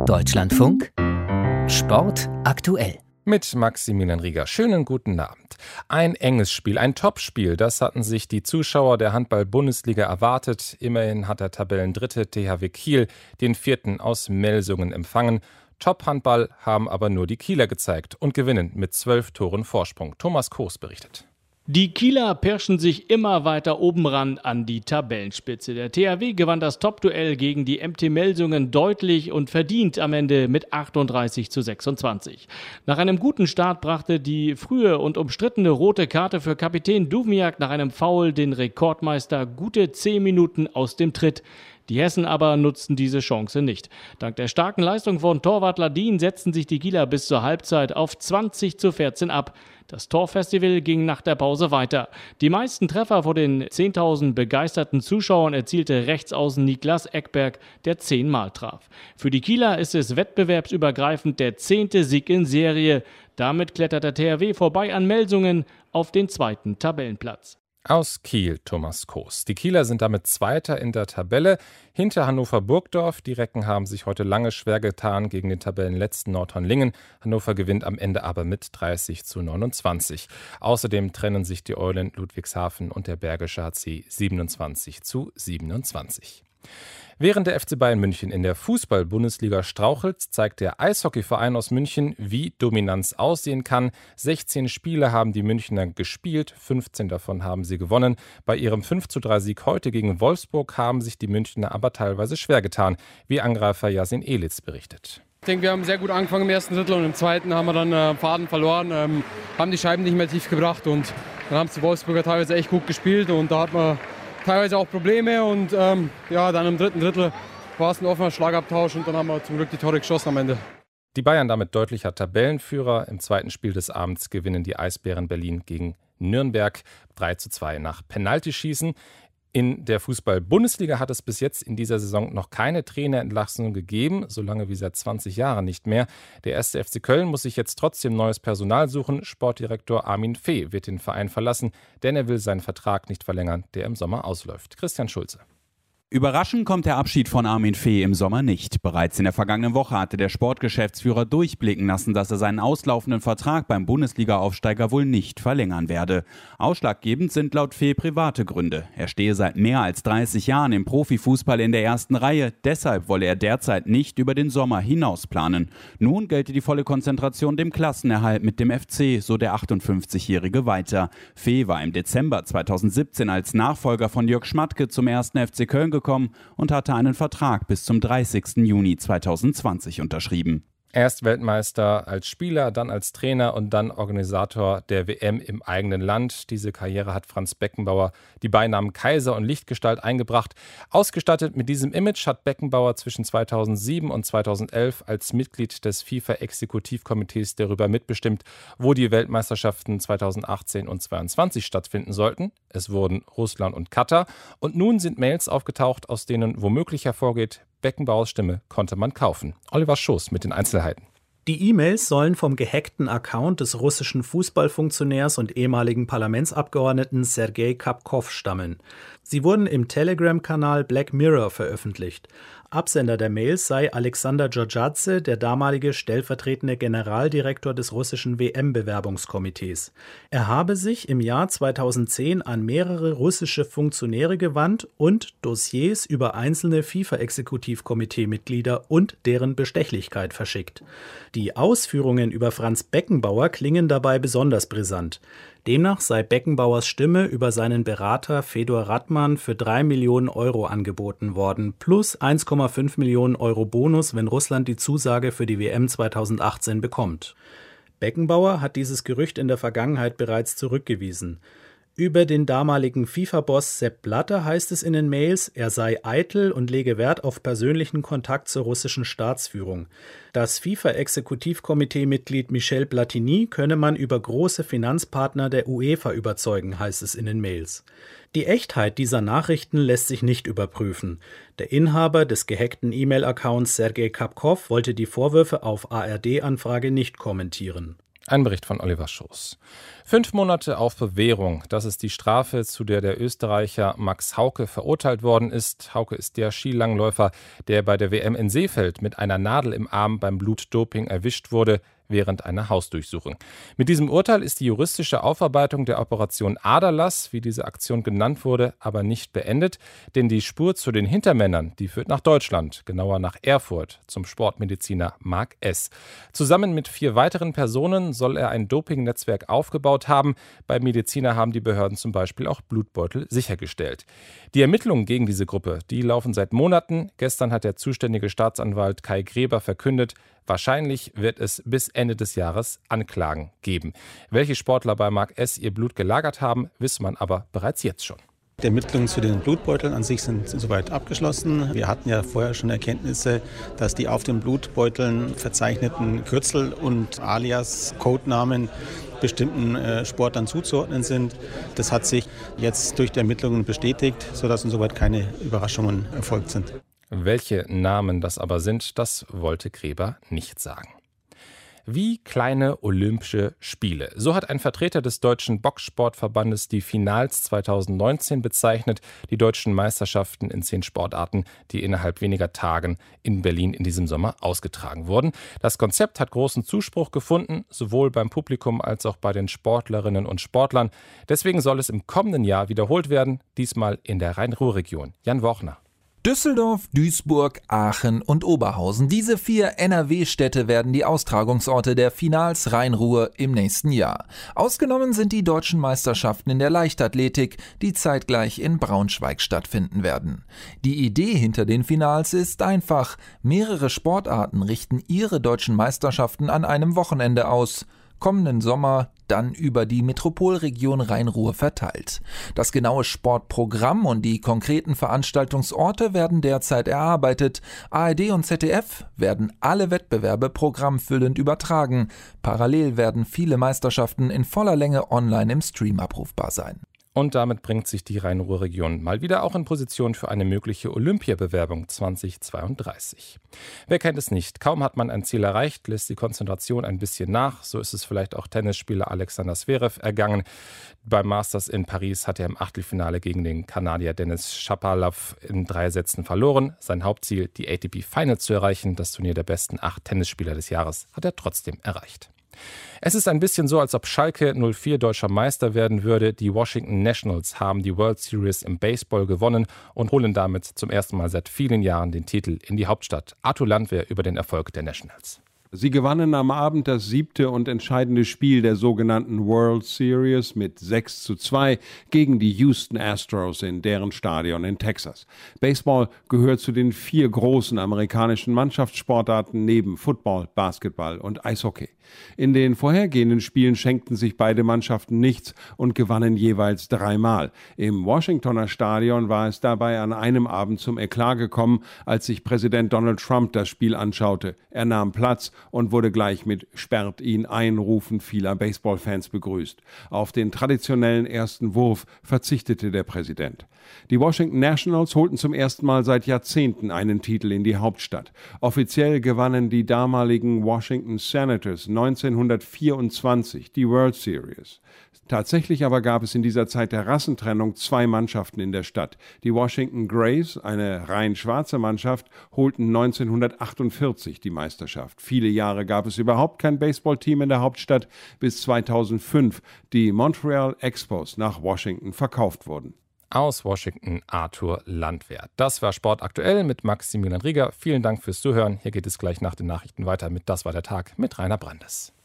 Deutschlandfunk Sport aktuell. Mit Maximilian Rieger. Schönen guten Abend. Ein enges Spiel, ein Topspiel, das hatten sich die Zuschauer der Handball-Bundesliga erwartet. Immerhin hat der Tabellendritte THW Kiel den vierten aus Melsungen empfangen. Top-Handball haben aber nur die Kieler gezeigt und gewinnen mit 12 Toren Vorsprung. Thomas Koos berichtet. Die Kieler pirschen sich immer weiter oben ran an die Tabellenspitze. Der THW gewann das Topduell gegen die MT Melsungen deutlich und verdient am Ende mit 38:26. Nach einem guten Start brachte die frühe und umstrittene rote Karte für Kapitän Duvniak nach einem Foul den Rekordmeister gute 10 Minuten aus dem Tritt. Die Hessen aber nutzten diese Chance nicht. Dank der starken Leistung von Torwart Ladin setzten sich die Kieler bis zur Halbzeit auf 20:14 ab. Das Torfestival ging nach der Pause weiter. Die meisten Treffer vor den 10.000 begeisterten Zuschauern erzielte Rechtsaußen Niklas Ekberg, der 10-mal traf. Für die Kieler ist es wettbewerbsübergreifend der 10. Sieg in Serie. Damit klettert der THW vorbei an Melsungen auf den 2. Tabellenplatz. Aus Kiel, Thomas Koos. Die Kieler sind damit Zweiter in der Tabelle. Hinter Hannover Burgdorf. Die Recken haben sich heute lange schwer getan gegen den Tabellenletzten Nordhorn-Lingen. Hannover gewinnt am Ende aber mit 30:29. Außerdem trennen sich die Eulen Ludwigshafen und der Bergische HC 27:27. Während der FC Bayern München in der Fußball-Bundesliga strauchelt, zeigt der Eishockeyverein aus München, wie Dominanz aussehen kann. 16 Spiele haben die Münchner gespielt, 15 davon haben sie gewonnen. Bei ihrem 5:3-Sieg heute gegen Wolfsburg haben sich die Münchner aber teilweise schwer getan, wie Angreifer Yasin Elitz berichtet. Ich denke, wir haben sehr gut angefangen im ersten Drittel und im zweiten haben wir dann Faden verloren, haben die Scheiben nicht mehr tief gebracht und dann haben die Wolfsburger teilweise echt gut gespielt und da hat man teilweise auch Probleme und dann im dritten Drittel war es ein offener Schlagabtausch und dann haben wir zum Glück die Tore geschossen am Ende. Die Bayern damit deutlicher Tabellenführer. Im zweiten Spiel des Abends gewinnen die Eisbären Berlin gegen Nürnberg 3:2 nach Penaltyschießen. In der Fußball-Bundesliga hat es bis jetzt in dieser Saison noch keine Trainerentlassung gegeben, so lange wie seit 20 Jahren nicht mehr. Der 1. FC Köln muss sich jetzt trotzdem neues Personal suchen. Sportdirektor Armin Fee wird den Verein verlassen, denn er will seinen Vertrag nicht verlängern, der im Sommer ausläuft. Christian Schulze. Überraschend kommt der Abschied von Armin Fee im Sommer nicht. Bereits in der vergangenen Woche hatte der Sportgeschäftsführer durchblicken lassen, dass er seinen auslaufenden Vertrag beim Bundesliga-Aufsteiger wohl nicht verlängern werde. Ausschlaggebend sind laut Fee private Gründe. Er stehe seit mehr als 30 Jahren im Profifußball in der ersten Reihe. Deshalb wolle er derzeit nicht über den Sommer hinaus planen. Nun gelte die volle Konzentration dem Klassenerhalt mit dem FC, so der 58-Jährige weiter. Fee war im Dezember 2017 als Nachfolger von Jörg Schmatke zum 1. FC Köln gekommen und hatte einen Vertrag bis zum 30. Juni 2020 unterschrieben. Erst Weltmeister als Spieler, dann als Trainer und dann Organisator der WM im eigenen Land. Diese Karriere hat Franz Beckenbauer die Beinamen Kaiser und Lichtgestalt eingebracht. Ausgestattet mit diesem Image hat Beckenbauer zwischen 2007 und 2011 als Mitglied des FIFA-Exekutivkomitees darüber mitbestimmt, wo die Weltmeisterschaften 2018 und 2022 stattfinden sollten. Es wurden Russland und Katar. Und nun sind Mails aufgetaucht, aus denen womöglich hervorgeht, Beckenbauers Stimme konnte man kaufen. Oliver Schoß mit den Einzelheiten. Die E-Mails sollen vom gehackten Account des russischen Fußballfunktionärs und ehemaligen Parlamentsabgeordneten Sergei Kapkow stammen. Sie wurden im Telegram-Kanal Black Mirror veröffentlicht. Absender der Mails sei Alexander Georgadze, der damalige stellvertretende Generaldirektor des russischen WM-Bewerbungskomitees. Er habe sich im Jahr 2010 an mehrere russische Funktionäre gewandt und Dossiers über einzelne FIFA-Exekutivkomitee-Mitglieder und deren Bestechlichkeit verschickt. Die Ausführungen über Franz Beckenbauer klingen dabei besonders brisant. Demnach sei Beckenbauers Stimme über seinen Berater Fedor Radman für 3 Millionen Euro angeboten worden, plus 1,5 Millionen Euro Bonus, wenn Russland die Zusage für die WM 2018 bekommt. Beckenbauer hat dieses Gerücht in der Vergangenheit bereits zurückgewiesen. Über den damaligen FIFA-Boss Sepp Blatter heißt es in den Mails, er sei eitel und lege Wert auf persönlichen Kontakt zur russischen Staatsführung. Das FIFA-Exekutivkomitee-Mitglied Michel Platini könne man über große Finanzpartner der UEFA überzeugen, heißt es in den Mails. Die Echtheit dieser Nachrichten lässt sich nicht überprüfen. Der Inhaber des gehackten E-Mail-Accounts Sergei Kapkow wollte die Vorwürfe auf ARD-Anfrage nicht kommentieren. Ein Bericht von Oliver Schoß. 5 Monate auf Bewährung, das ist die Strafe, zu der der Österreicher Max Hauke verurteilt worden ist. Hauke ist der Skilangläufer, der bei der WM in Seefeld mit einer Nadel im Arm beim Blutdoping erwischt wurde während einer Hausdurchsuchung. Mit diesem Urteil ist die juristische Aufarbeitung der Operation Aderlass, wie diese Aktion genannt wurde, aber nicht beendet, denn die Spur zu den Hintermännern, die führt nach Deutschland, genauer nach Erfurt, zum Sportmediziner Mark S. Zusammen mit 4 weiteren Personen soll er ein Dopingnetzwerk aufgebaut haben. Beim Mediziner haben die Behörden zum Beispiel auch Blutbeutel sichergestellt. Die Ermittlungen gegen diese Gruppe, die laufen seit Monaten. Gestern hat der zuständige Staatsanwalt Kai Gräber verkündet, wahrscheinlich wird es bis Ende des Jahres Anklagen geben. Welche Sportler bei Mark S. ihr Blut gelagert haben, weiß man aber bereits jetzt schon. Die Ermittlungen zu den Blutbeuteln an sich sind soweit abgeschlossen. Wir hatten ja vorher schon Erkenntnisse, dass die auf den Blutbeuteln verzeichneten Kürzel und alias Codenamen bestimmten Sportlern zuzuordnen sind. Das hat sich jetzt durch die Ermittlungen bestätigt, sodass insoweit keine Überraschungen erfolgt sind. Welche Namen das aber sind, das wollte Gräber nicht sagen. Wie kleine Olympische Spiele. So hat ein Vertreter des Deutschen Boxsportverbandes die Finals 2019 bezeichnet, die deutschen Meisterschaften in 10 Sportarten, die innerhalb weniger Tagen in Berlin in diesem Sommer ausgetragen wurden. Das Konzept hat großen Zuspruch gefunden, sowohl beim Publikum als auch bei den Sportlerinnen und Sportlern. Deswegen soll es im kommenden Jahr wiederholt werden, diesmal in der Rhein-Ruhr-Region. Jan Wochner. Düsseldorf, Duisburg, Aachen und Oberhausen. Diese 4 NRW-Städte werden die Austragungsorte der Finals Rhein-Ruhr im nächsten Jahr. Ausgenommen sind die deutschen Meisterschaften in der Leichtathletik, die zeitgleich in Braunschweig stattfinden werden. Die Idee hinter den Finals ist einfach. Mehrere Sportarten richten ihre deutschen Meisterschaften an einem Wochenende aus. Kommenden Sommer dann über die Metropolregion Rhein-Ruhr verteilt. Das genaue Sportprogramm und die konkreten Veranstaltungsorte werden derzeit erarbeitet. ARD und ZDF werden alle Wettbewerbe programmfüllend übertragen. Parallel werden viele Meisterschaften in voller Länge online im Stream abrufbar sein. Und damit bringt sich die Rhein-Ruhr-Region mal wieder auch in Position für eine mögliche Olympiabewerbung 2032. Wer kennt es nicht? Kaum hat man ein Ziel erreicht, lässt die Konzentration ein bisschen nach. So ist es vielleicht auch Tennisspieler Alexander Zverev ergangen. Beim Masters in Paris hat er im Achtelfinale gegen den Kanadier Denis Shapovalov in 3 Sätzen verloren. Sein Hauptziel, die ATP Finals zu erreichen, das Turnier der besten 8 Tennisspieler des Jahres, hat er trotzdem erreicht. Es ist ein bisschen so, als ob Schalke 04 deutscher Meister werden würde. Die Washington Nationals haben die World Series im Baseball gewonnen und holen damit zum ersten Mal seit vielen Jahren den Titel in die Hauptstadt. Arthur Landwehr über den Erfolg der Nationals. Sie gewannen am Abend das 7. und entscheidende Spiel der sogenannten World Series mit 6:2 gegen die Houston Astros in deren Stadion in Texas. Baseball gehört zu den 4 großen amerikanischen Mannschaftssportarten neben Football, Basketball und Eishockey. In den vorhergehenden Spielen schenkten sich beide Mannschaften nichts und gewannen jeweils 3-mal. Im Washingtoner Stadion war es dabei an einem Abend zum Eklat gekommen, als sich Präsident Donald Trump das Spiel anschaute. Er nahm Platz und wurde gleich mit "Sperrt ihn ein" Rufen vieler Baseballfans begrüßt. Auf den traditionellen ersten Wurf verzichtete der Präsident. Die Washington Nationals holten zum ersten Mal seit Jahrzehnten einen Titel in die Hauptstadt. Offiziell gewannen die damaligen Washington Senators 1924 die World Series. Tatsächlich aber gab es in dieser Zeit der Rassentrennung 2 Mannschaften in der Stadt. Die Washington Grays, eine rein schwarze Mannschaft, holten 1948 die Meisterschaft. Viele Jahre gab es überhaupt kein Baseballteam in der Hauptstadt, bis 2005 die Montreal Expos nach Washington verkauft wurden. Aus Washington Arthur Landwehr. Das war Sport aktuell mit Maximilian Rieger. Vielen Dank fürs Zuhören. Hier geht es gleich nach den Nachrichten weiter mit Das war der Tag mit Rainer Brandes.